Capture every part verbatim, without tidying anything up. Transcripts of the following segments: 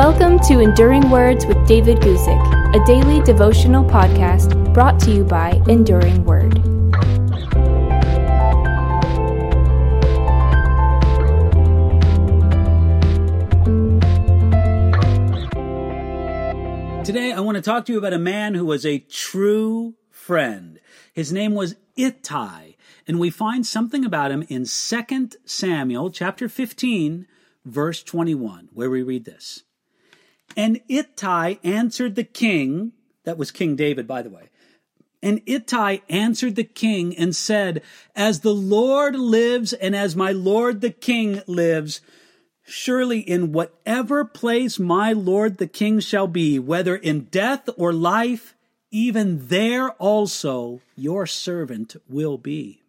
Welcome to Enduring Words with David Guzik, a daily devotional podcast brought to you by Enduring Word. Today, I want to talk to you about a man who was a true friend. His name was Ittai, and we find something about him in Second Samuel chapter fifteen, verse twenty-one, where we read this. And Ittai answered the king, that was King David, by the way, and Ittai answered the king and said, As the Lord lives and as my lord the king lives, surely in whatever place my lord the king shall be, whether in death or life, even there also your servant will be.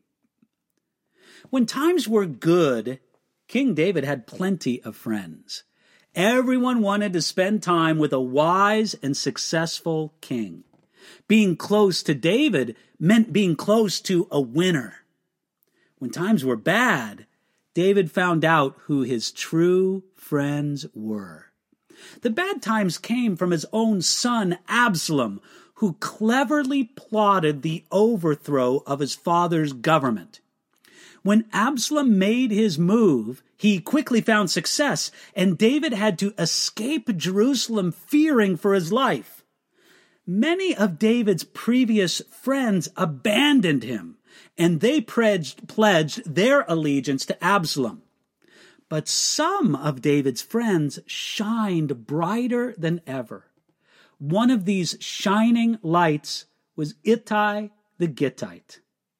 When times were good, King David had plenty of friends. Everyone wanted to spend time with a wise and successful king. Being close to David meant being close to a winner. When times were bad, David found out who his true friends were. The bad times came from his own son, Absalom, who cleverly plotted the overthrow of his father's government. When Absalom made his move, he quickly found success, and David had to escape Jerusalem fearing for his life. Many of David's previous friends abandoned him, and they pledged, pledged their allegiance to Absalom. But some of David's friends shined brighter than ever. One of these shining lights was Ittai the Gittite.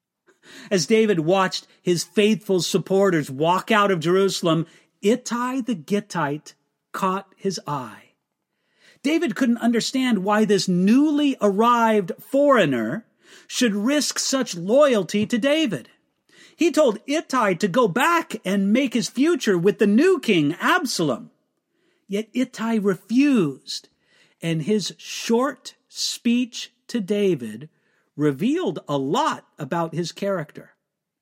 As David watched his faithful supporters walk out of Jerusalem, Ittai the Gittite caught his eye. David couldn't understand why this newly arrived foreigner should risk such loyalty to David. He told Ittai to go back and make his future with the new king, Absalom. Yet Ittai refused, and his short speech to David revealed a lot about his character.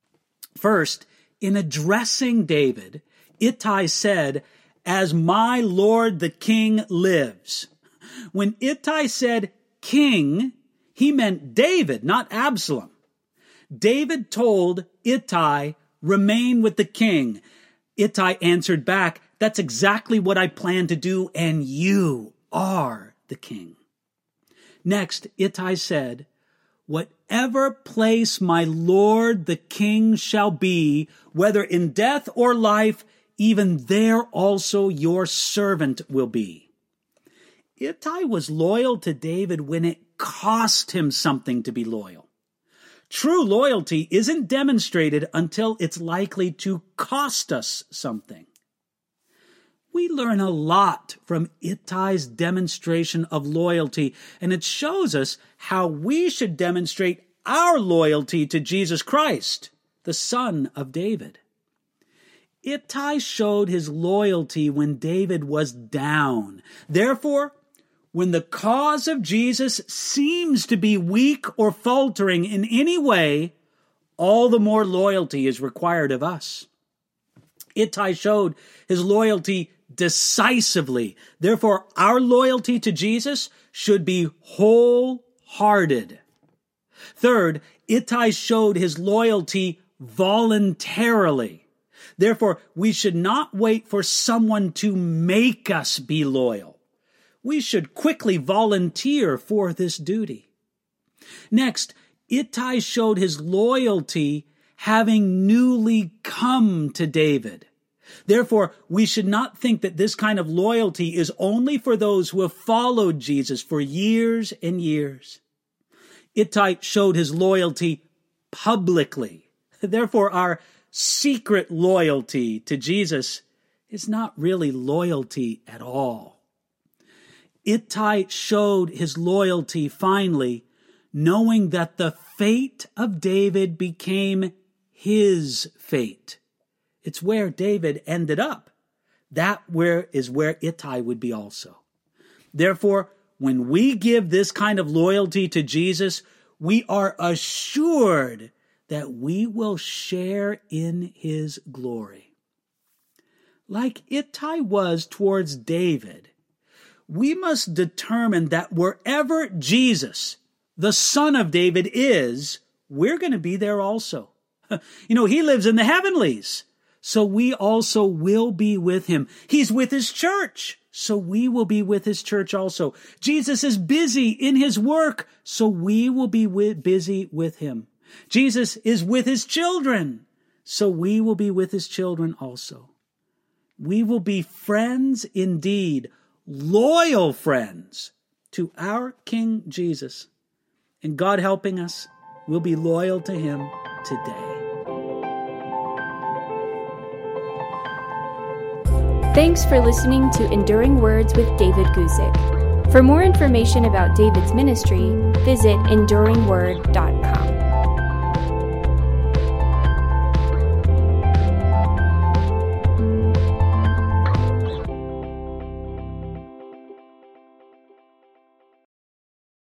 First, in addressing David, Ittai said, As my lord the king lives. When Ittai said king, he meant David, not Absalom. David told Ittai, Remain with the king. Ittai answered back, That's exactly what I plan to do, and you are the king. Next, Ittai said, Whatever place my lord the king shall be, whether in death or life, even there also your servant will be. Ittai was loyal to David when it cost him something to be loyal. True loyalty isn't demonstrated until it's likely to cost us something. We learn a lot from Ittai's demonstration of loyalty, and it shows us how we should demonstrate our loyalty to Jesus Christ, the Son of David. Ittai showed his loyalty when David was down. Therefore, when the cause of Jesus seems to be weak or faltering in any way, all the more loyalty is required of us. Ittai showed his loyalty decisively. Therefore, our loyalty to Jesus should be wholehearted. Third, Ittai showed his loyalty voluntarily. Therefore, we should not wait for someone to make us be loyal. We should quickly volunteer for this duty. Next, Ittai showed his loyalty having newly come to David. Therefore, we should not think that this kind of loyalty is only for those who have followed Jesus for years and years. Ittai showed his loyalty publicly. Therefore, our secret loyalty to Jesus is not really loyalty at all. Ittai showed his loyalty finally, knowing that the fate of David became his fate. It's where David ended up. That where is where Ittai would be also. Therefore, when we give this kind of loyalty to Jesus, we are assured that we will share in his glory. Like Ittai was towards David, we must determine that wherever Jesus, the Son of David, is, we're going to be there also. You know, he lives in the heavenlies, so we also will be with him. He's with his church, so we will be with his church also. Jesus is busy in his work, so we will be with, busy with him. Jesus is with his children, so we will be with his children also. We will be friends indeed, loyal friends to our King Jesus. And God helping us, we'll be loyal to him today. Thanks for listening to Enduring Words with David Guzik. For more information about David's ministry, visit enduring word dot